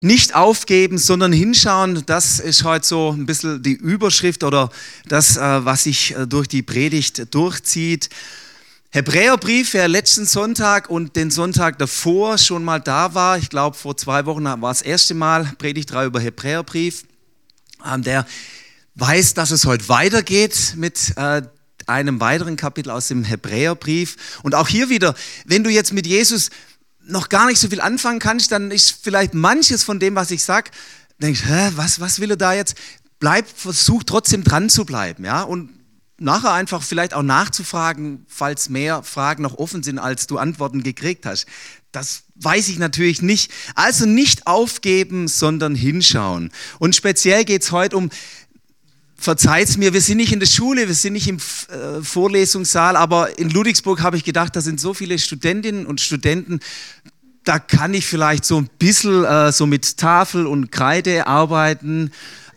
Nicht aufgeben, sondern hinschauen, das ist heute so ein bisschen die Überschrift oder das, was sich durch die Predigt durchzieht. Hebräerbrief, wer letzten Sonntag und den Sonntag davor schon mal da war, ich glaube vor 2 Wochen war das erste Mal Predigt 3 über Hebräerbrief, der weiß, dass es heute weitergeht mit einem weiteren Kapitel aus dem Hebräerbrief. Und auch hier wieder, wenn du jetzt mit Jesus noch gar nicht so viel anfangen kannst, dann ist vielleicht manches von dem, was ich sage, denkst, was will er da jetzt? Versuch trotzdem dran zu bleiben, ja, und nachher einfach vielleicht auch nachzufragen, falls mehr Fragen noch offen sind, als du Antworten gekriegt hast. Das weiß ich natürlich nicht. Also nicht aufgeben, sondern hinschauen. Und speziell geht es heute um, verzeiht's mir, wir sind nicht in der Schule, wir sind nicht im Vorlesungssaal, aber in Ludwigsburg habe ich gedacht, da sind so viele Studentinnen und Studenten, da kann ich vielleicht so ein bisschen so mit Tafel und Kreide arbeiten.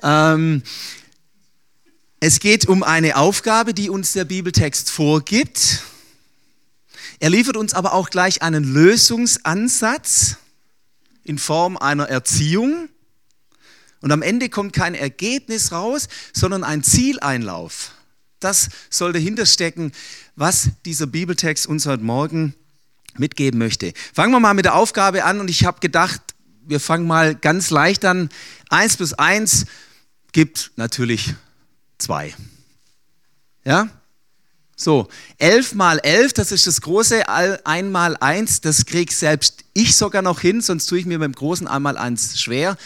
Es geht um eine Aufgabe, die uns der Bibeltext vorgibt. Er liefert uns aber auch gleich einen Lösungsansatz in Form einer Erziehung. Und am Ende kommt kein Ergebnis raus, sondern ein Zieleinlauf. Das soll dahinter stecken, was dieser Bibeltext uns heute Morgen mitgeben möchte. Fangen wir mal mit der Aufgabe an und ich habe gedacht, wir fangen mal ganz leicht an. 1 plus 1 gibt natürlich 2. Ja? So, 11 mal 11, das ist das große 1 mal 1, das kriege selbst ich sogar noch hin, sonst tue ich mir beim großen 1 mal 1 schwer.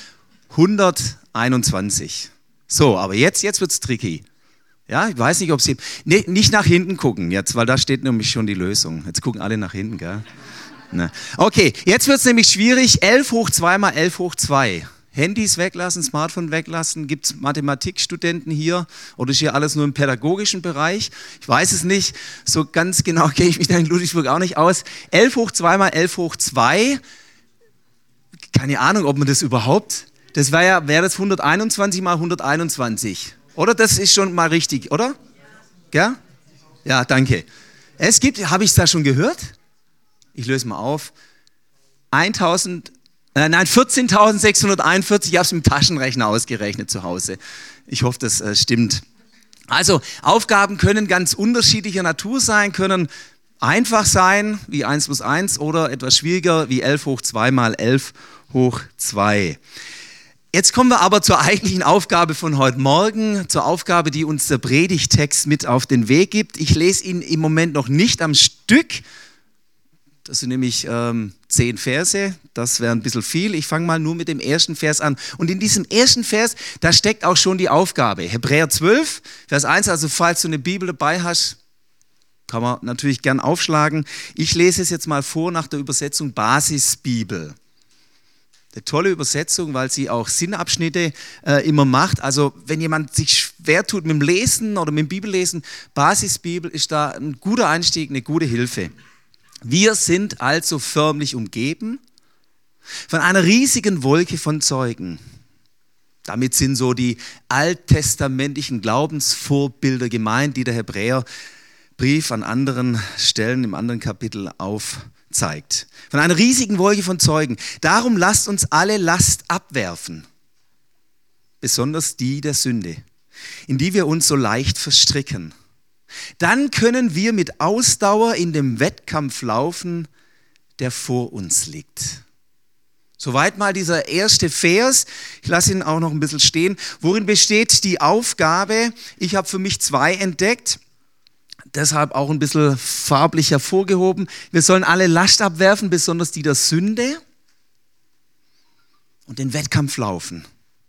121. So, aber jetzt wird es tricky. Ja, ich weiß nicht, ob Sie... Nee, nicht nach hinten gucken jetzt, weil da steht nämlich schon die Lösung. Jetzt gucken alle nach hinten, gell? Ne. Okay, jetzt wird es nämlich schwierig. 11 hoch 2 mal 11 hoch 2. Handys weglassen, Smartphone weglassen. Gibt es Mathematikstudenten hier? Oder ist hier alles nur im pädagogischen Bereich? Ich weiß es nicht. So ganz genau kenne ich mich da in Ludwigsburg auch nicht aus. 11 hoch 2 mal 11 hoch 2. Keine Ahnung, ob man das überhaupt... Das wäre das 121 mal 121. Oder? Das ist schon mal richtig, oder? Ja? Ja, danke. Es gibt, habe ich es da schon gehört? Ich löse mal auf. 14.641, ich habe es mit dem Taschenrechner ausgerechnet zu Hause. Ich hoffe, das stimmt. Also, Aufgaben können ganz unterschiedlicher Natur sein, können einfach sein, wie 1 plus 1, oder etwas schwieriger, wie 11 hoch 2 mal 11 hoch 2. Jetzt kommen wir aber zur eigentlichen Aufgabe von heute Morgen, zur Aufgabe, die uns der Predigtext mit auf den Weg gibt. Ich lese ihn im Moment noch nicht am Stück. Das sind nämlich 10 Verse, das wäre ein bisschen viel. Ich fange mal nur mit dem ersten Vers an. Und in diesem ersten Vers, da steckt auch schon die Aufgabe. Hebräer 12, Vers 1, also falls du eine Bibel dabei hast, kann man natürlich gern aufschlagen. Ich lese es jetzt mal vor nach der Übersetzung Basisbibel. Eine tolle Übersetzung, weil sie auch Sinnabschnitte immer macht. Also wenn jemand sich schwer tut mit dem Lesen oder mit dem Bibellesen, Basisbibel ist da ein guter Einstieg, eine gute Hilfe. Wir sind also förmlich umgeben von einer riesigen Wolke von Zeugen. Damit sind so die alttestamentlichen Glaubensvorbilder gemeint, die der Hebräerbrief an anderen Stellen im anderen Kapitel aufzeigt. Von einer riesigen Wolke von Zeugen. Darum lasst uns alle Last abwerfen, besonders die der Sünde, in die wir uns so leicht verstricken. Dann können wir mit Ausdauer in dem Wettkampf laufen, der vor uns liegt. Soweit mal dieser erste Vers. Ich lasse ihn auch noch ein bisschen stehen. Worin besteht die Aufgabe? Ich habe für mich 2 entdeckt. Deshalb auch ein bisschen farblich hervorgehoben. Wir sollen alle Last abwerfen, besonders die der Sünde, und den Wettkampf laufen.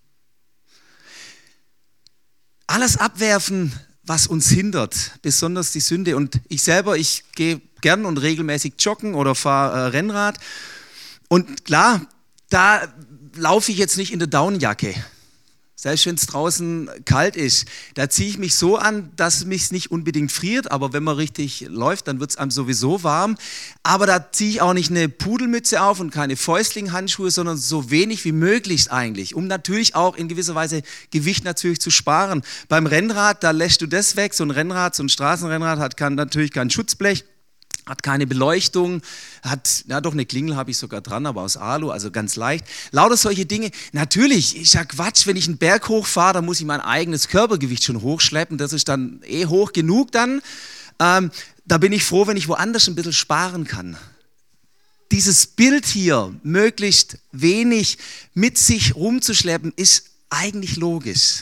Alles abwerfen, was uns hindert, besonders die Sünde. Und ich selber, ich gehe gern und regelmäßig joggen oder fahre Rennrad. Und klar, da laufe ich jetzt nicht in der Daunenjacke. Selbst wenn es draußen kalt ist, da ziehe ich mich so an, dass es mich nicht unbedingt friert, aber wenn man richtig läuft, dann wird es einem sowieso warm. Aber da ziehe ich auch nicht eine Pudelmütze auf und keine Fäustling-Handschuhe, sondern so wenig wie möglich eigentlich, um natürlich auch in gewisser Weise Gewicht natürlich zu sparen. Beim Rennrad, da lässt du das weg, so ein Straßenrennrad kann natürlich kein Schutzblech. hat keine Beleuchtung, hat, ja doch eine Klingel habe ich sogar dran, aber aus Alu, also ganz leicht. Lauter solche Dinge. Natürlich, ist ja Quatsch, wenn ich einen Berg hochfahre, dann muss ich mein eigenes Körpergewicht schon hochschleppen. Das ist dann hoch genug dann. Da bin ich froh, wenn ich woanders ein bisschen sparen kann. Dieses Bild hier, möglichst wenig mit sich rumzuschleppen, ist eigentlich logisch.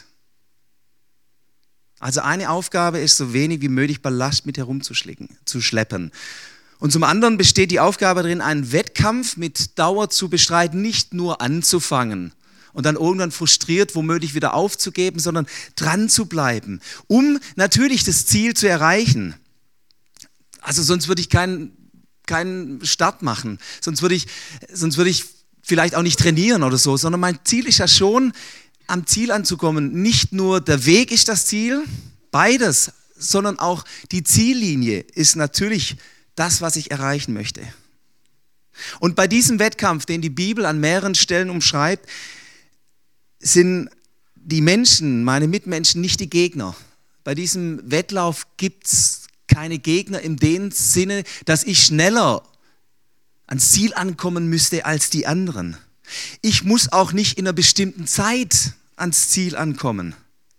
Also eine Aufgabe ist, so wenig wie möglich Ballast mit herumzuschleppen. Und zum anderen besteht die Aufgabe darin, einen Wettkampf mit Dauer zu bestreiten, nicht nur anzufangen und dann irgendwann frustriert womöglich wieder aufzugeben, sondern dran zu bleiben, um natürlich das Ziel zu erreichen. Also sonst würde ich keinen Start machen, sonst würde ich vielleicht auch nicht trainieren oder so, sondern mein Ziel ist ja schon, am Ziel anzukommen. Nicht nur der Weg ist das Ziel, beides, sondern auch die Ziellinie ist natürlich das, was ich erreichen möchte. Und bei diesem Wettkampf, den die Bibel an mehreren Stellen umschreibt, sind die Menschen, meine Mitmenschen, nicht die Gegner. Bei diesem Wettlauf gibt es keine Gegner in dem Sinne, dass ich schneller ans Ziel ankommen müsste als die anderen. Ich muss auch nicht in einer bestimmten Zeit ans Ziel ankommen.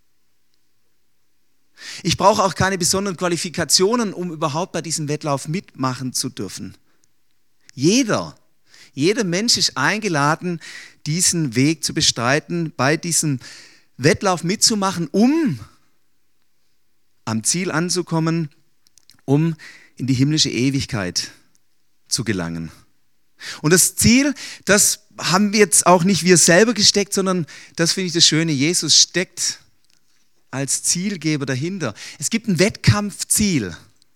Ich brauche auch keine besonderen Qualifikationen, um überhaupt bei diesem Wettlauf mitmachen zu dürfen. Jeder Mensch ist eingeladen, diesen Weg zu bestreiten, bei diesem Wettlauf mitzumachen, um am Ziel anzukommen, um in die himmlische Ewigkeit zu gelangen. Und das Ziel, das haben wir jetzt auch nicht wir selber gesteckt, sondern das finde ich das Schöne, Jesus steckt als Zielgeber dahinter. Es gibt ein Wettkampfziel.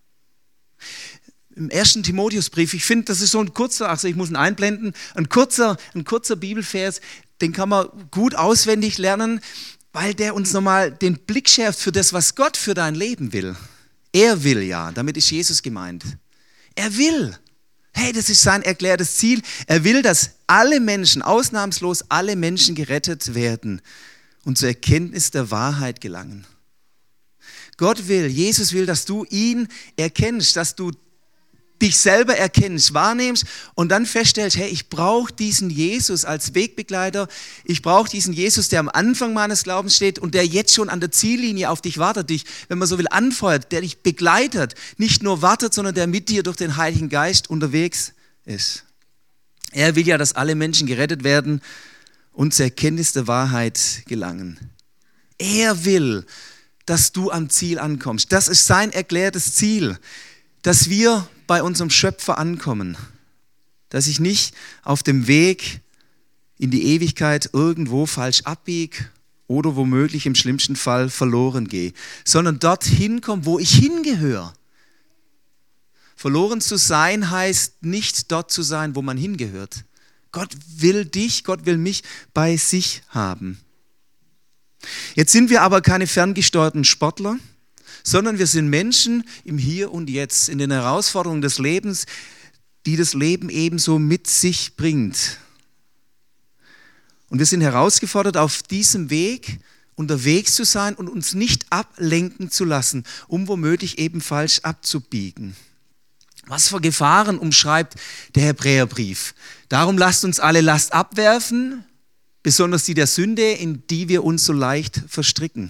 Im 1. Timotheusbrief, ich finde, das ist so ein kurzer, also ich muss ihn einblenden, ein kurzer Bibelvers, den kann man gut auswendig lernen, weil der uns nochmal den Blick schärft für das, was Gott für dein Leben will. Er will ja, damit ist Jesus gemeint. Er will. Hey, das ist sein erklärtes Ziel. Er will, dass alle Menschen, ausnahmslos alle Menschen gerettet werden und zur Erkenntnis der Wahrheit gelangen. Gott will, Jesus will, dass du ihn erkennst, dass du dich selber erkennst, wahrnimmst und dann feststellst, hey, ich brauche diesen Jesus als Wegbegleiter, ich brauche diesen Jesus, der am Anfang meines Glaubens steht und der jetzt schon an der Ziellinie auf dich wartet, dich, wenn man so will, anfeuert, der dich begleitet, nicht nur wartet, sondern der mit dir durch den Heiligen Geist unterwegs ist. Er will ja, dass alle Menschen gerettet werden und zur Erkenntnis der Wahrheit gelangen. Er will, dass du am Ziel ankommst. Das ist sein erklärtes Ziel, dass wir bei unserem Schöpfer ankommen, dass ich nicht auf dem Weg in die Ewigkeit irgendwo falsch abbiege oder womöglich im schlimmsten Fall verloren gehe, sondern dorthin komme, wo ich hingehöre. Verloren zu sein heißt nicht dort zu sein, wo man hingehört. Gott will dich, Gott will mich bei sich haben. Jetzt sind wir aber keine ferngesteuerten Sportler, sondern wir sind Menschen im Hier und Jetzt, in den Herausforderungen des Lebens, die das Leben ebenso mit sich bringt. Und wir sind herausgefordert, auf diesem Weg unterwegs zu sein und uns nicht ablenken zu lassen, um womöglich eben falsch abzubiegen. Was für Gefahren umschreibt der Hebräerbrief? Darum lasst uns alle Last abwerfen, besonders die der Sünde, in die wir uns so leicht verstricken.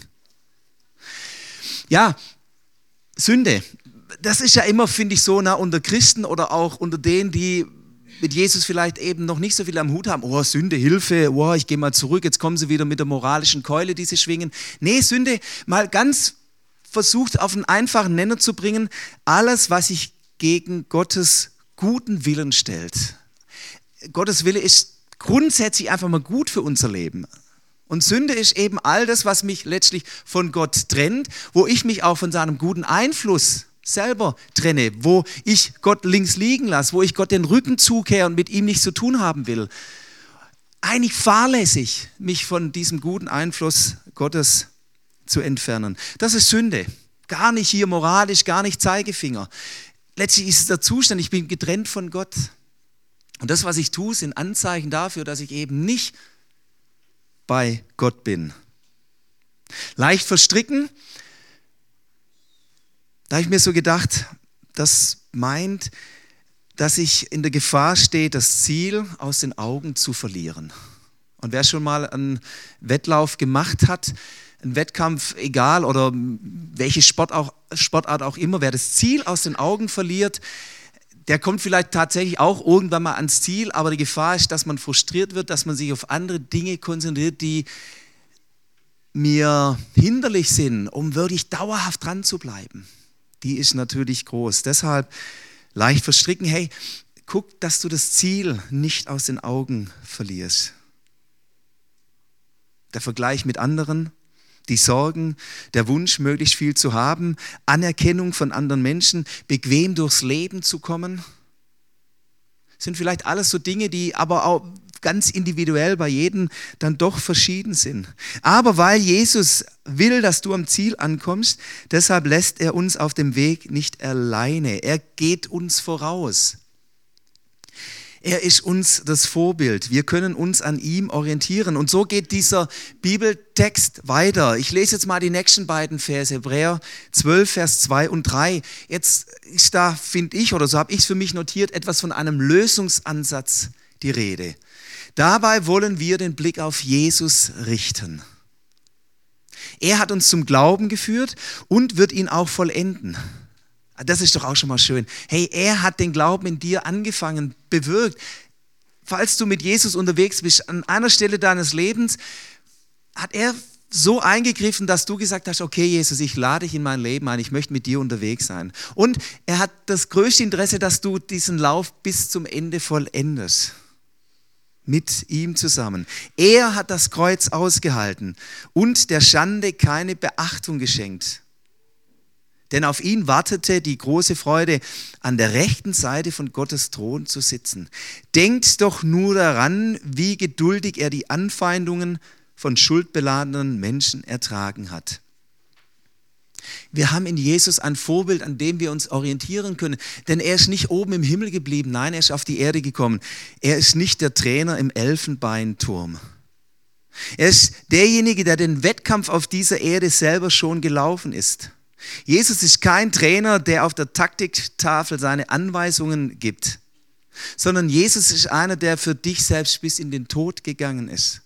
Ja, Sünde, das ist ja immer, finde ich, so unter Christen oder auch unter denen, die mit Jesus vielleicht eben noch nicht so viel am Hut haben. Oh, Sünde, Hilfe, oh, ich gehe mal zurück, jetzt kommen sie wieder mit der moralischen Keule, die sie schwingen. Nee, Sünde, mal ganz versucht auf einen einfachen Nenner zu bringen, alles, was sich gegen Gottes guten Willen stellt. Gottes Wille ist grundsätzlich einfach mal gut für unser Leben. Und Sünde ist eben all das, was mich letztlich von Gott trennt, wo ich mich auch von seinem guten Einfluss selber trenne, wo ich Gott links liegen lasse, wo ich Gott den Rücken zukehre und mit ihm nichts zu tun haben will. Eigentlich fahrlässig, mich von diesem guten Einfluss Gottes zu entfernen. Das ist Sünde. Gar nicht hier moralisch, gar nicht Zeigefinger. Letztlich ist es der Zustand, ich bin getrennt von Gott. Und das, was ich tue, sind Anzeichen dafür, dass ich eben nicht bei Gott bin. Leicht verstricken, da habe ich mir so gedacht, das meint, dass ich in der Gefahr stehe, das Ziel aus den Augen zu verlieren. Und wer schon mal einen Wettlauf gemacht hat, einen Wettkampf, egal oder welche Sportart auch immer, wer das Ziel aus den Augen verliert, der kommt vielleicht tatsächlich auch irgendwann mal ans Ziel, aber die Gefahr ist, dass man frustriert wird, dass man sich auf andere Dinge konzentriert, die mir hinderlich sind, um wirklich dauerhaft dran zu bleiben. Die ist natürlich groß. Deshalb leicht verstricken, hey, guck, dass du das Ziel nicht aus den Augen verlierst. Der Vergleich mit anderen, die Sorgen, der Wunsch, möglichst viel zu haben, Anerkennung von anderen Menschen, bequem durchs Leben zu kommen, sind vielleicht alles so Dinge, die aber auch ganz individuell bei jedem dann doch verschieden sind. Aber weil Jesus will, dass du am Ziel ankommst, deshalb lässt er uns auf dem Weg nicht alleine. Er geht uns voraus. Er ist uns das Vorbild. Wir können uns an ihm orientieren. Und so geht dieser Bibeltext weiter. Ich lese jetzt mal die nächsten beiden Verse, Hebräer 12, Vers 2 und 3. Jetzt ist da, finde ich, oder so habe ich es für mich notiert, etwas von einem Lösungsansatz die Rede. Dabei wollen wir den Blick auf Jesus richten. Er hat uns zum Glauben geführt und wird ihn auch vollenden. Das ist doch auch schon mal schön. Hey, er hat den Glauben in dir angefangen, bewirkt. Falls du mit Jesus unterwegs bist, an einer Stelle deines Lebens, hat er so eingegriffen, dass du gesagt hast, okay Jesus, ich lade dich in mein Leben ein, ich möchte mit dir unterwegs sein. Und er hat das größte Interesse, dass du diesen Lauf bis zum Ende vollendest. Mit ihm zusammen. Er hat das Kreuz ausgehalten und der Schande keine Beachtung geschenkt. Denn auf ihn wartete die große Freude, an der rechten Seite von Gottes Thron zu sitzen. Denkt doch nur daran, wie geduldig er die Anfeindungen von schuldbeladenen Menschen ertragen hat. Wir haben in Jesus ein Vorbild, an dem wir uns orientieren können. Denn er ist nicht oben im Himmel geblieben, nein, er ist auf die Erde gekommen. Er ist nicht der Trainer im Elfenbeinturm. Er ist derjenige, der den Wettkampf auf dieser Erde selber schon gelaufen ist. Jesus ist kein Trainer, der auf der Taktiktafel seine Anweisungen gibt, sondern Jesus ist einer, der für dich selbst bis in den Tod gegangen ist.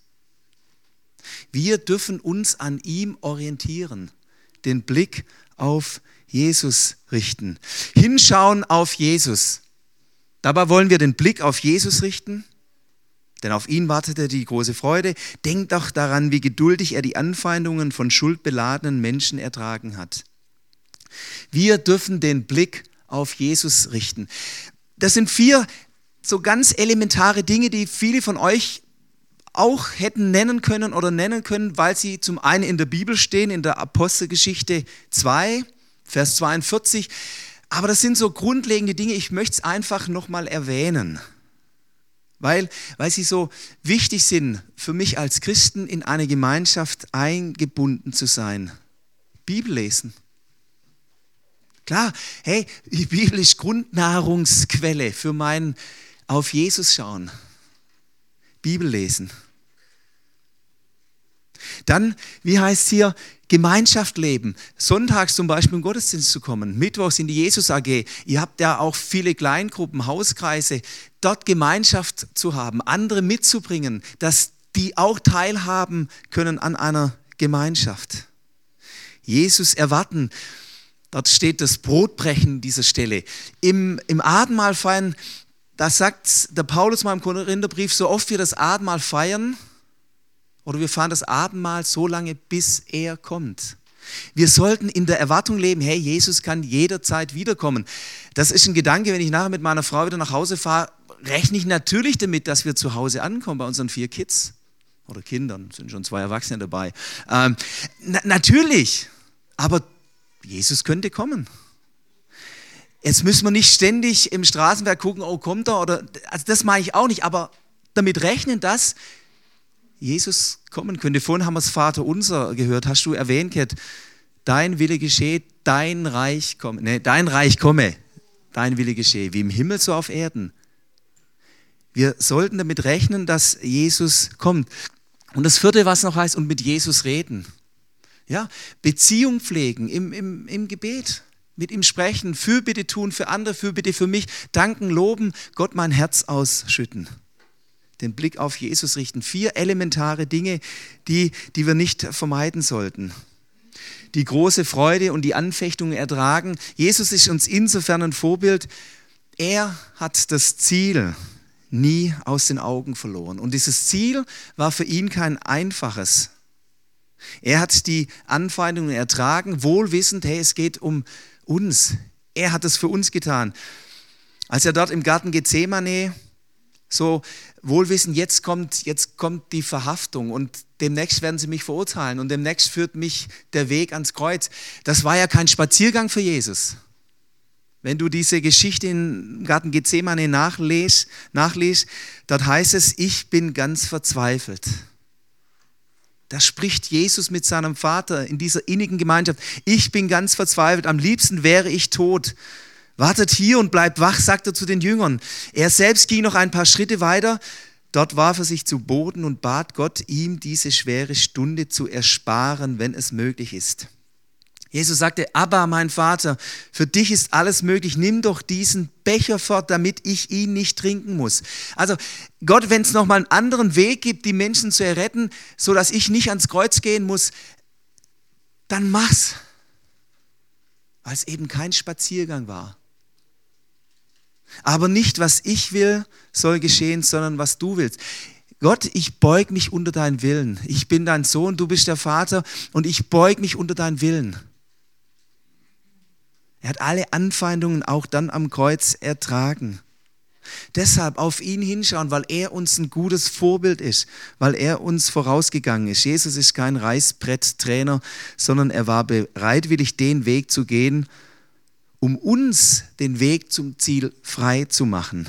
Wir dürfen uns an ihm orientieren, den Blick auf Jesus richten, hinschauen auf Jesus. Dabei wollen wir den Blick auf Jesus richten, denn auf ihn wartete die große Freude. Denkt doch daran, wie geduldig er die Anfeindungen von schuldbeladenen Menschen ertragen hat. Wir dürfen den Blick auf Jesus richten. Das sind 4 so ganz elementare Dinge, die viele von euch auch hätten nennen können, weil sie zum einen in der Bibel stehen, in der Apostelgeschichte 2, Vers 42. Aber das sind so grundlegende Dinge, ich möchte es einfach nochmal erwähnen, weil sie so wichtig sind für mich als Christen, in eine Gemeinschaft eingebunden zu sein. Bibel lesen. Klar, hey, die Bibel ist Grundnahrungsquelle für mein auf Jesus schauen. Bibel lesen. Dann, wie heißt es hier, Gemeinschaft leben. Sonntags zum Beispiel im Gottesdienst zu kommen, mittwochs in die Jesus AG. Ihr habt ja auch viele Kleingruppen, Hauskreise. Dort Gemeinschaft zu haben, andere mitzubringen, dass die auch teilhaben können an einer Gemeinschaft. Jesus erwarten. Dort steht das Brotbrechen an dieser Stelle. Im Abendmahl feiern, da sagt der Paulus mal im Korintherbrief, so oft wir das Abendmahl feiern, oder wir feiern das Abendmahl so lange, bis er kommt. Wir sollten in der Erwartung leben, hey, Jesus kann jederzeit wiederkommen. Das ist ein Gedanke, wenn ich nachher mit meiner Frau wieder nach Hause fahre, rechne ich natürlich damit, dass wir zu Hause ankommen bei unseren 4 Kids. Oder Kindern, sind schon 2 Erwachsene dabei. Natürlich, aber Jesus könnte kommen. Jetzt müssen wir nicht ständig im Straßenverkehr gucken, oh, kommt er? Also das mache ich auch nicht, aber damit rechnen, dass Jesus kommen könnte. Vorhin haben wir das Vaterunser gehört, hast du erwähnt, Kat, dein Wille geschehe, dein Reich komme. Dein Reich komme, dein Wille geschehe, wie im Himmel so auf Erden. Wir sollten damit rechnen, dass Jesus kommt. Und das 4., was noch heißt, und mit Jesus reden. Ja, Beziehung pflegen im Gebet. mit ihm sprechen, Fürbitte tun für andere, Fürbitte für mich, danken, loben, Gott mein Herz ausschütten. Den Blick auf Jesus richten. 4 elementare Dinge, die wir nicht vermeiden sollten. Die große Freude und die Anfechtungen ertragen. Jesus ist uns insofern ein Vorbild. Er hat das Ziel nie aus den Augen verloren. Und dieses Ziel war für ihn kein einfaches. Er hat die Anfeindungen ertragen, wohlwissend, hey, es geht um uns. Er hat es für uns getan. Als er dort im Garten Gethsemane so wohlwissend, jetzt kommt die Verhaftung und demnächst werden sie mich verurteilen und demnächst führt mich der Weg ans Kreuz. Das war ja kein Spaziergang für Jesus. Wenn du diese Geschichte im Garten Gethsemane nachliest, dort heißt es, ich bin ganz verzweifelt. Da spricht Jesus mit seinem Vater in dieser innigen Gemeinschaft. Ich bin ganz verzweifelt, am liebsten wäre ich tot. Wartet hier und bleibt wach, sagt er zu den Jüngern. Er selbst ging noch ein paar Schritte weiter. Dort warf er sich zu Boden und bat Gott, ihm diese schwere Stunde zu ersparen, wenn es möglich ist. Jesus sagte, Abba, mein Vater, für dich ist alles möglich. Nimm doch diesen Becher fort, damit ich ihn nicht trinken muss. Also Gott, wenn es nochmal einen anderen Weg gibt, die Menschen zu erretten, sodass ich nicht ans Kreuz gehen muss, dann mach's. Weil es eben kein Spaziergang war. Aber nicht, was ich will, soll geschehen, sondern was du willst. Gott, ich beug mich unter deinen Willen. Ich bin dein Sohn, du bist der Vater und ich beug mich unter deinen Willen. Er hat alle Anfeindungen auch dann am Kreuz ertragen. Deshalb auf ihn hinschauen, weil er uns ein gutes Vorbild ist, weil er uns vorausgegangen ist. Jesus ist kein Reißbretttrainer, sondern er war bereitwillig, den Weg zu gehen, um uns den Weg zum Ziel frei zu machen.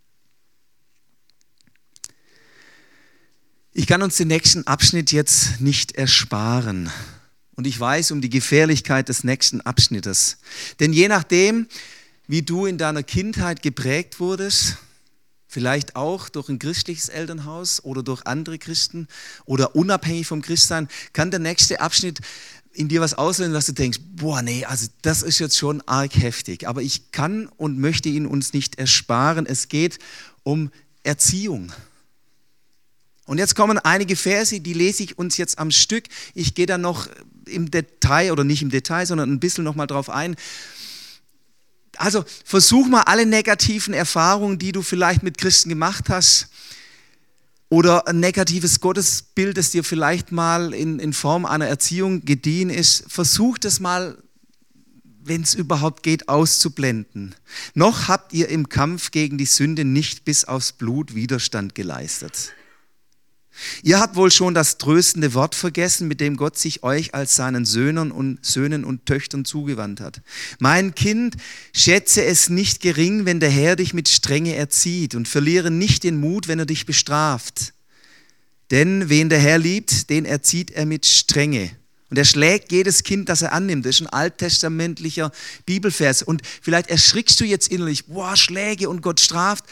Ich kann uns den nächsten Abschnitt jetzt nicht ersparen. Und ich weiß um die Gefährlichkeit des nächsten Abschnittes. Denn je nachdem, wie du in deiner Kindheit geprägt wurdest, vielleicht auch durch ein christliches Elternhaus oder durch andere Christen oder unabhängig vom Christsein, kann der nächste Abschnitt in dir was auslösen, dass du denkst, boah, nee, also das ist jetzt schon arg heftig. Aber ich kann und möchte ihn uns nicht ersparen. Es geht um Erziehung. Und jetzt kommen einige Verse, die lese ich uns jetzt am Stück. Ich gehe dann noch im Detail, oder nicht im Detail, sondern ein bisschen noch mal drauf ein. Also versuch mal alle negativen Erfahrungen, die du vielleicht mit Christen gemacht hast, oder ein negatives Gottesbild, das dir vielleicht mal in Form einer Erziehung gediehen ist, versuch das mal, wenn es überhaupt geht, auszublenden. Noch habt ihr im Kampf gegen die Sünde nicht bis aufs Blut Widerstand geleistet. Ihr habt wohl schon das tröstende Wort vergessen, mit dem Gott sich euch als seinen Söhnen und Töchtern zugewandt hat. Mein Kind, schätze es nicht gering, wenn der Herr dich mit Strenge erzieht, und verliere nicht den Mut, wenn er dich bestraft. Denn wen der Herr liebt, den erzieht er mit Strenge. Und er schlägt jedes Kind, das er annimmt. Das ist ein alttestamentlicher Bibelvers. Und vielleicht erschrickst du jetzt innerlich, boah, Schläge und Gott straft.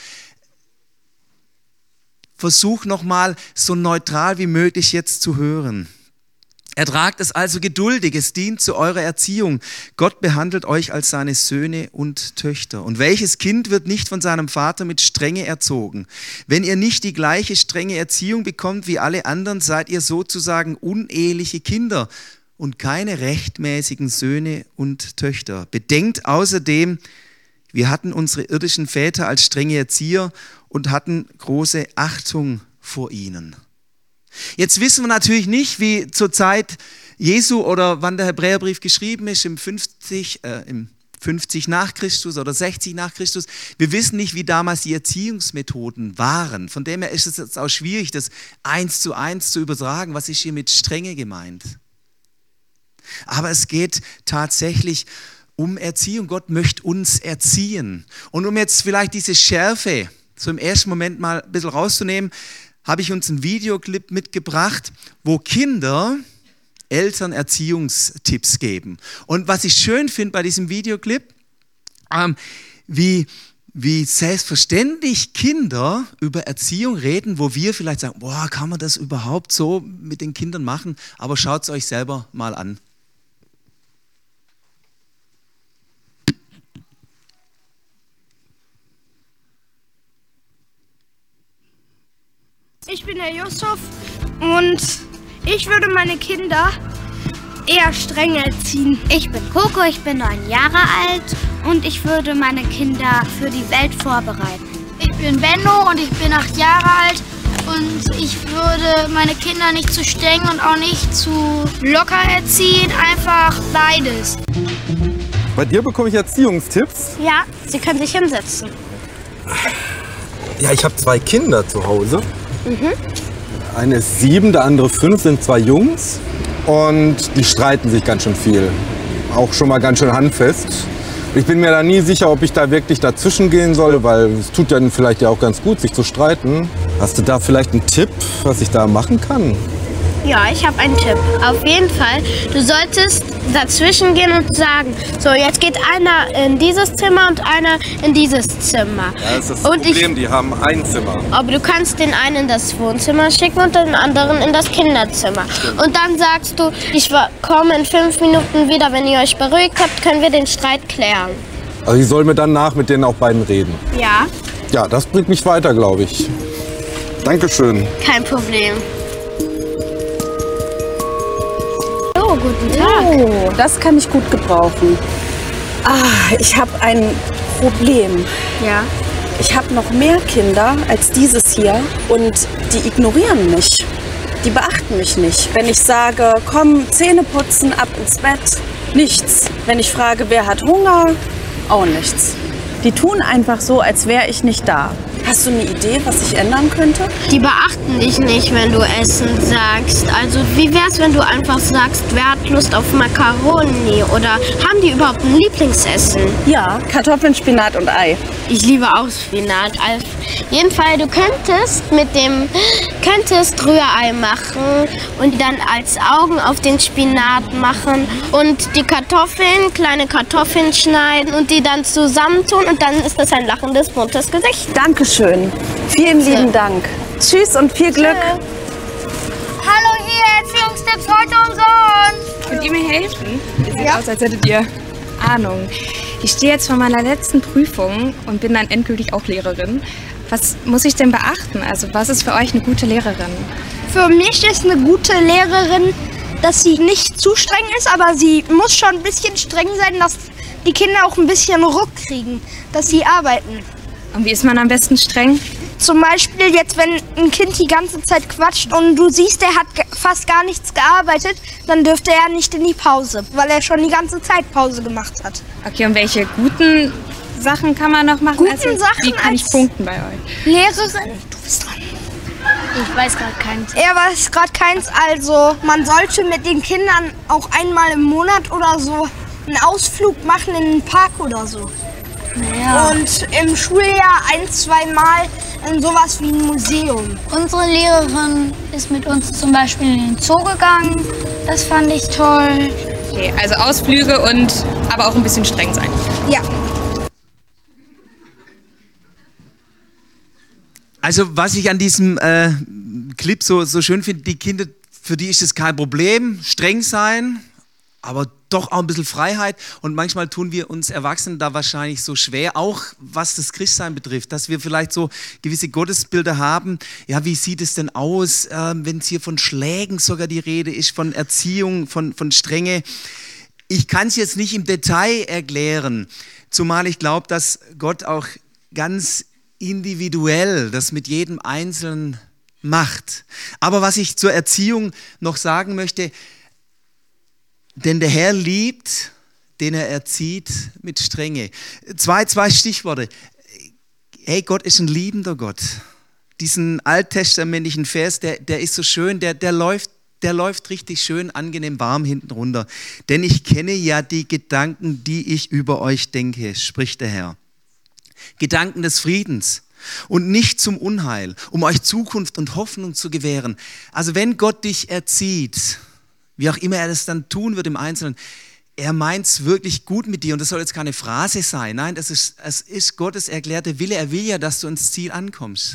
Versuch nochmal so neutral wie möglich jetzt zu hören. Ertragt es also geduldig, es dient zu eurer Erziehung. Gott behandelt euch als seine Söhne und Töchter. Und welches Kind wird nicht von seinem Vater mit Strenge erzogen? Wenn ihr nicht die gleiche strenge Erziehung bekommt wie alle anderen, seid ihr sozusagen uneheliche Kinder und keine rechtmäßigen Söhne und Töchter. Bedenkt außerdem, wir hatten unsere irdischen Väter als strenge Erzieher und hatten große Achtung vor ihnen. Jetzt wissen wir natürlich nicht, wie zur Zeit Jesu oder wann der Hebräerbrief geschrieben ist, im 50 nach Christus oder 60 nach Christus. Wir wissen nicht, wie damals die Erziehungsmethoden waren. Von dem her ist es jetzt auch schwierig, das 1:1 zu übertragen. Was ist hier mit Strenge gemeint? Aber es geht tatsächlich um Erziehung. Gott möchte uns erziehen. Und um jetzt vielleicht diese Schärfe so im ersten Moment mal ein bisschen rauszunehmen, habe ich uns einen Videoclip mitgebracht, wo Kinder Eltern Erziehungstipps geben. Und was ich schön finde bei diesem Videoclip, wie selbstverständlich Kinder über Erziehung reden, wo wir vielleicht sagen, boah, kann man das überhaupt so mit den Kindern machen? Aber schaut es euch selber mal an. bin der Yusuf und ich würde meine Kinder eher streng erziehen. Ich bin Coco, ich bin 9 Jahre alt und ich würde meine Kinder für die Welt vorbereiten. Ich bin Benno und ich bin 8 Jahre alt und ich würde meine Kinder nicht zu streng und auch nicht zu locker erziehen, einfach beides. Bei dir bekomme ich Erziehungstipps. Ja, Sie können sich hinsetzen. Ja, ich habe 2 Kinder zu Hause. Eine ist 7, der andere 5, sind 2 Jungs. Und die streiten sich ganz schön viel. Auch schon mal ganz schön handfest. Ich bin mir da nie sicher, ob ich da wirklich dazwischen gehen soll, weil es tut ja vielleicht ja auch ganz gut, sich zu streiten. Hast du da vielleicht einen Tipp, was ich da machen kann? Ja, ich habe einen Tipp. Auf jeden Fall, du solltest dazwischen gehen und sagen, so jetzt geht einer in dieses Zimmer und einer in dieses Zimmer. Ja, das ist das Problem, die haben ein Zimmer. Aber du kannst den einen in das Wohnzimmer schicken und den anderen in das Kinderzimmer. Stimmt. Und dann sagst du, ich komme in 5 Minuten wieder, wenn ihr euch beruhigt habt, können wir den Streit klären. Also ich soll mir danach mit denen auch beiden reden. Ja, Ja, das bringt mich weiter, glaube ich. Dankeschön. kein Problem. Oh, guten Tag. Oh, das kann ich gut gebrauchen. Ich habe ein Problem. Ja. Ich habe noch mehr Kinder als dieses hier und die ignorieren mich. Die beachten mich nicht. Wenn ich sage, komm, Zähne putzen, ab ins Bett, nichts. Wenn ich frage, wer hat Hunger, auch nichts. Die tun einfach so, als wäre ich nicht da. Hast du eine Idee, was ich ändern könnte? Die beachten dich nicht, wenn du Essen sagst. Also wie wär's, wenn du einfach sagst, wer hat Lust auf Macaroni? Oder haben die überhaupt ein Lieblingsessen? Ja, Kartoffeln, Spinat und Ei. Ich liebe auch Spinat. Auf jeden Fall, du könntest Rührei machen und dann als Augen auf den Spinat machen und die kleine Kartoffeln schneiden und die dann zusammentun und dann ist das ein lachendes, buntes Gesicht. Dankeschön. Vielen lieben Dank. Tschüss und viel Glück. Hallo hier, Erziehungstipps heute umsonst. Könnt ihr mir helfen? Ihr seht aus, als hättet ihr Ahnung. Ich stehe jetzt vor meiner letzten Prüfung und bin dann endgültig auch Lehrerin. Was muss ich denn beachten? Also was ist für euch eine gute Lehrerin? Für mich ist eine gute Lehrerin, dass sie nicht zu streng ist, aber sie muss schon ein bisschen streng sein, dass die Kinder auch ein bisschen Ruck kriegen, dass sie arbeiten. Und wie ist man am besten streng? Zum Beispiel jetzt, wenn ein Kind die ganze Zeit quatscht und du siehst, er hat fast gar nichts gearbeitet, dann dürfte er nicht in die Pause, weil er schon die ganze Zeit Pause gemacht hat. Okay, und welche guten Sachen kann man noch machen? Guten Sachen wie kann ich als punkten bei euch? Lehrerin, du bist dran. Ich weiß gerade keins. Er weiß gerade keins, also man sollte mit den Kindern auch einmal im Monat oder so einen Ausflug machen in den Park oder so. Ja. Und im Schuljahr 1-2 Mal in sowas wie ein Museum. Unsere Lehrerin ist mit uns zum Beispiel in den Zoo gegangen. Das fand ich toll. Okay, also Ausflüge und aber auch ein bisschen streng sein. Ja. Also was ich an diesem Clip so schön finde, die Kinder, für die ist es kein Problem, streng sein, aber doch auch ein bisschen Freiheit. Und manchmal tun wir uns Erwachsenen da wahrscheinlich so schwer, auch was das Christsein betrifft, dass wir vielleicht so gewisse Gottesbilder haben. Ja, wie sieht es denn aus, wenn es hier von Schlägen sogar die Rede ist, von Erziehung, von Strenge? Ich kann es jetzt nicht im Detail erklären, zumal ich glaube, dass Gott auch ganz individuell das mit jedem Einzelnen macht. Aber was ich zur Erziehung noch sagen möchte, denn der Herr liebt, den er erzieht mit Strenge. Zwei Stichworte. Hey, Gott ist ein liebender Gott. Diesen alttestamentlichen Vers, der ist so schön, der läuft richtig schön, angenehm warm hinten runter. Denn ich kenne ja die Gedanken, die ich über euch denke, spricht der Herr. Gedanken des Friedens und nicht zum Unheil, um euch Zukunft und Hoffnung zu gewähren. Also wenn Gott dich erzieht, wie auch immer er das dann tun wird im Einzelnen, er meint es wirklich gut mit dir und das soll jetzt keine Phrase sein. Nein, es ist Gottes erklärte Wille. Er will ja, dass du ins Ziel ankommst.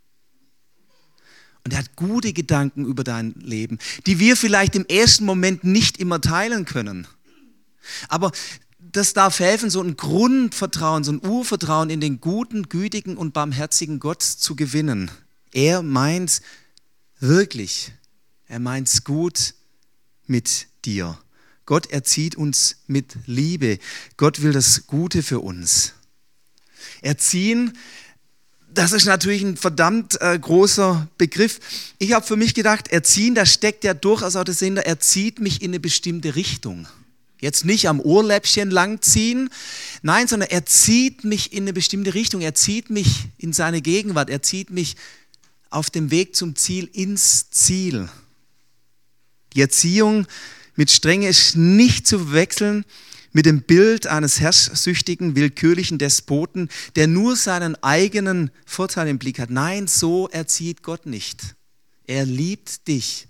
Und er hat gute Gedanken über dein Leben, die wir vielleicht im ersten Moment nicht immer teilen können. Aber das darf helfen, so ein Grundvertrauen, so ein Urvertrauen in den guten, gütigen und barmherzigen Gott zu gewinnen. Er meint Wirklich, er meint's gut mit dir. Gott erzieht uns mit Liebe. Gott will das Gute für uns. Erziehen, das ist natürlich ein verdammt großer Begriff. Ich habe für mich gedacht, erziehen, da steckt ja durchaus auch das dahinter, er zieht mich in eine bestimmte Richtung. Jetzt nicht am Ohrläppchen langziehen, nein, sondern er zieht mich in eine bestimmte Richtung. Er zieht mich in seine Gegenwart. Er zieht mich auf dem Weg zum Ziel, ins Ziel. Die Erziehung mit Strenge ist nicht zu verwechseln mit dem Bild eines herrschsüchtigen, willkürlichen Despoten, der nur seinen eigenen Vorteil im Blick hat. Nein, so erzieht Gott nicht. Er liebt dich.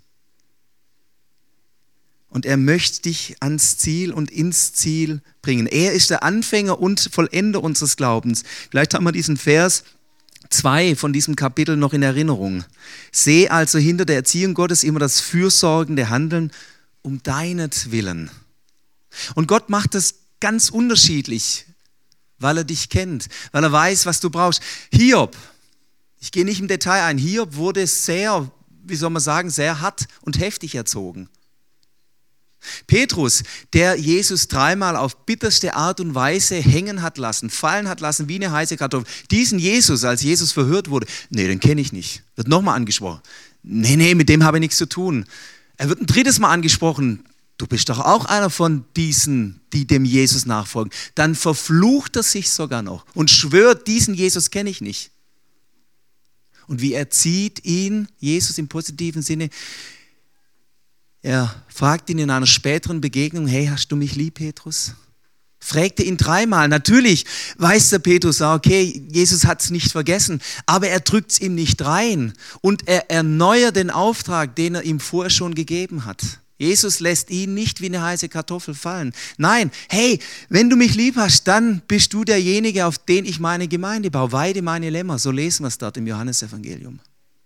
Und er möchte dich ans Ziel und ins Ziel bringen. Er ist der Anfänger und Vollender unseres Glaubens. Vielleicht haben wir diesen Vers 2 von diesem Kapitel noch in Erinnerung. Sehe also hinter der Erziehung Gottes immer das fürsorgende Handeln um deinetwillen. Und Gott macht das ganz unterschiedlich, weil er dich kennt, weil er weiß, was du brauchst. Hiob, ich gehe nicht im Detail ein, Hiob wurde sehr, wie soll man sagen, sehr hart und heftig erzogen. Petrus, der Jesus 3-mal auf bitterste Art und Weise hängen hat lassen, fallen hat lassen wie eine heiße Kartoffel. Diesen Jesus, als Jesus verhört wurde, nee, den kenne ich nicht. Wird nochmal angesprochen. Nee, mit dem habe ich nichts zu tun. Er wird ein 3. Mal angesprochen. Du bist doch auch einer von diesen, die dem Jesus nachfolgen. Dann verflucht er sich sogar noch und schwört, diesen Jesus kenne ich nicht. Und wie erzieht ihn Jesus im positiven Sinne? Er fragt ihn in einer späteren Begegnung, hey, hast du mich lieb, Petrus? Fragte ihn 3-mal. Natürlich weiß der Petrus, okay, Jesus hat es nicht vergessen, aber er drückt es ihm nicht rein und er erneuert den Auftrag, den er ihm vorher schon gegeben hat. Jesus lässt ihn nicht wie eine heiße Kartoffel fallen. Nein, hey, wenn du mich lieb hast, dann bist du derjenige, auf den ich meine Gemeinde baue. Weide meine Lämmer, so lesen wir es dort im Johannesevangelium.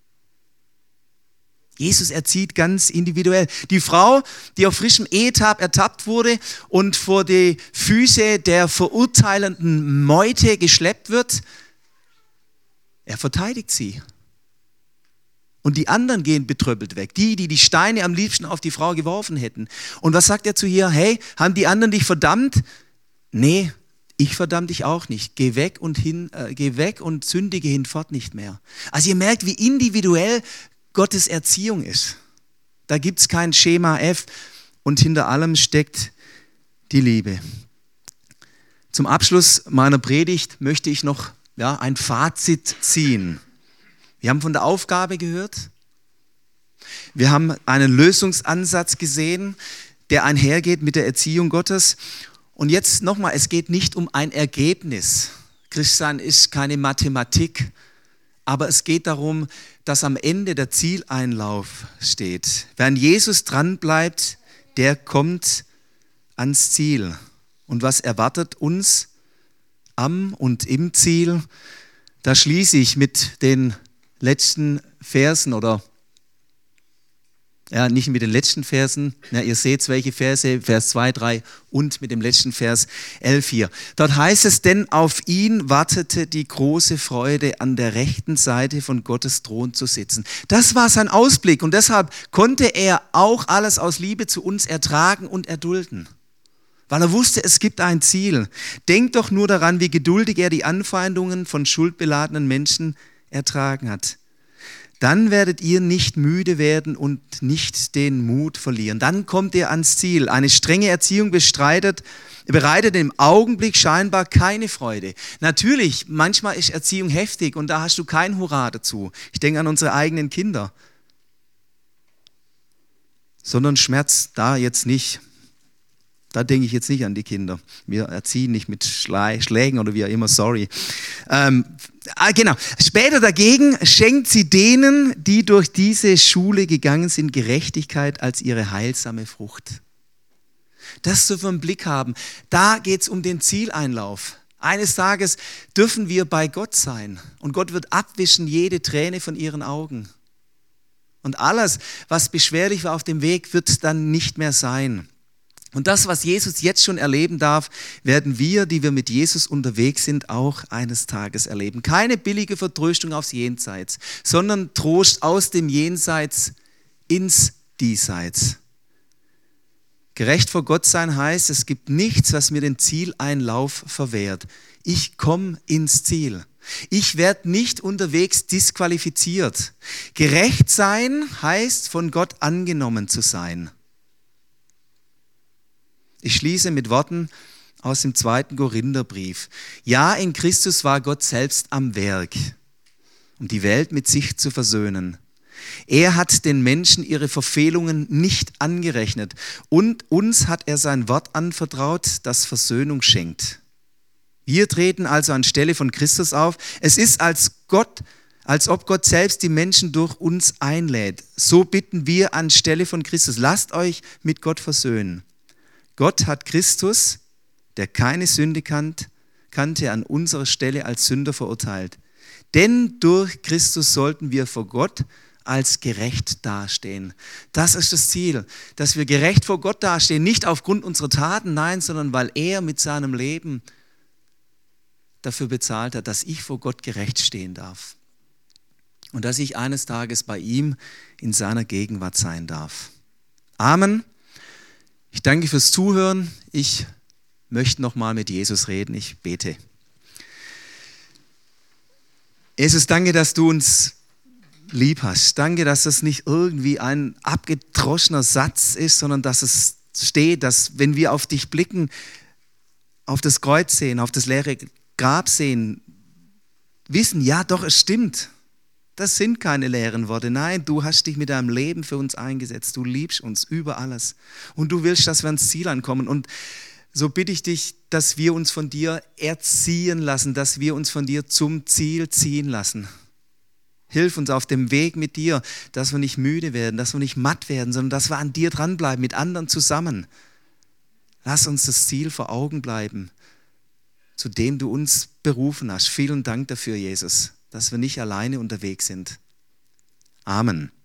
Jesus erzieht ganz individuell. Die Frau, die auf frischem Ehetab ertappt wurde und vor die Füße der verurteilenden Meute geschleppt wird, er verteidigt sie. Und die anderen gehen betröppelt weg. Die Steine am liebsten auf die Frau geworfen hätten. Und was sagt er zu ihr? Hey, haben die anderen dich verdammt? Nee, ich verdamme dich auch nicht. Geh weg und sündige hinfort nicht mehr. Also ihr merkt, wie individuell Gottes Erziehung ist. Da gibt es kein Schema F und hinter allem steckt die Liebe. Zum Abschluss meiner Predigt möchte ich noch ein Fazit ziehen. Wir haben von der Aufgabe gehört. Wir haben einen Lösungsansatz gesehen, der einhergeht mit der Erziehung Gottes. Und jetzt nochmal, es geht nicht um ein Ergebnis. Christsein ist keine Mathematik. Aber es geht darum, dass am Ende der Zieleinlauf steht. Wer an Jesus dranbleibt, der kommt ans Ziel. Und was erwartet uns am und im Ziel? Da schließe ich mit den letzten Versen nicht mit den letzten Versen, ihr seht welche Verse, Vers 2, 3 und mit dem letzten Vers 11 hier. Dort heißt es, denn auf ihn wartete die große Freude, an der rechten Seite von Gottes Thron zu sitzen. Das war sein Ausblick und deshalb konnte er auch alles aus Liebe zu uns ertragen und erdulden. Weil er wusste, es gibt ein Ziel. Denkt doch nur daran, wie geduldig er die Anfeindungen von schuldbeladenen Menschen ertragen hat. Dann werdet ihr nicht müde werden und nicht den Mut verlieren. Dann kommt ihr ans Ziel. Eine strenge Erziehung bereitet im Augenblick scheinbar keine Freude. Natürlich, manchmal ist Erziehung heftig und da hast du kein Hurra dazu. Ich denke an unsere eigenen Kinder. Sondern Schmerz da jetzt nicht. Da denke ich jetzt nicht an die Kinder. Wir erziehen nicht mit Schlägen oder wie auch immer, sorry. Genau. Später dagegen schenkt sie denen, die durch diese Schule gegangen sind, Gerechtigkeit als ihre heilsame Frucht. Das zu im Blick haben. Da geht es um den Zieleinlauf. Eines Tages dürfen wir bei Gott sein und Gott wird abwischen jede Träne von ihren Augen. Und alles, was beschwerlich war auf dem Weg, wird dann nicht mehr sein. Und das, was Jesus jetzt schon erleben darf, werden wir, die wir mit Jesus unterwegs sind, auch eines Tages erleben. Keine billige Vertröstung aufs Jenseits, sondern Trost aus dem Jenseits ins Diesseits. Gerecht vor Gott sein heißt, es gibt nichts, was mir den Zieleinlauf verwehrt. Ich komme ins Ziel. Ich werde nicht unterwegs disqualifiziert. Gerecht sein heißt, von Gott angenommen zu sein. Ich schließe mit Worten aus dem 2. Korintherbrief. Ja, in Christus war Gott selbst am Werk, um die Welt mit sich zu versöhnen. Er hat den Menschen ihre Verfehlungen nicht angerechnet und uns hat er sein Wort anvertraut, das Versöhnung schenkt. Wir treten also anstelle von Christus auf. Es ist als ob Gott selbst die Menschen durch uns einlädt. So bitten wir anstelle von Christus. Lasst euch mit Gott versöhnen. Gott hat Christus, der keine Sünde kannte, an unserer Stelle als Sünder verurteilt. Denn durch Christus sollten wir vor Gott als gerecht dastehen. Das ist das Ziel, dass wir gerecht vor Gott dastehen, nicht aufgrund unserer Taten, nein, sondern weil er mit seinem Leben dafür bezahlt hat, dass ich vor Gott gerecht stehen darf und dass ich eines Tages bei ihm in seiner Gegenwart sein darf. Amen. Ich danke fürs Zuhören. Ich möchte nochmal mit Jesus reden. Ich bete. Jesus, danke, dass du uns lieb hast. Danke, dass das nicht irgendwie ein abgedroschener Satz ist, sondern dass es steht, dass wenn wir auf dich blicken, auf das Kreuz sehen, auf das leere Grab sehen, wissen, ja doch, es stimmt. Das sind keine leeren Worte. Nein, du hast dich mit deinem Leben für uns eingesetzt. Du liebst uns über alles. Und du willst, dass wir ans Ziel ankommen. Und so bitte ich dich, dass wir uns von dir erziehen lassen, dass wir uns von dir zum Ziel ziehen lassen. Hilf uns auf dem Weg mit dir, dass wir nicht müde werden, dass wir nicht matt werden, sondern dass wir an dir dranbleiben, mit anderen zusammen. Lass uns das Ziel vor Augen bleiben, zu dem du uns berufen hast. Vielen Dank dafür, Jesus, dass wir nicht alleine unterwegs sind. Amen.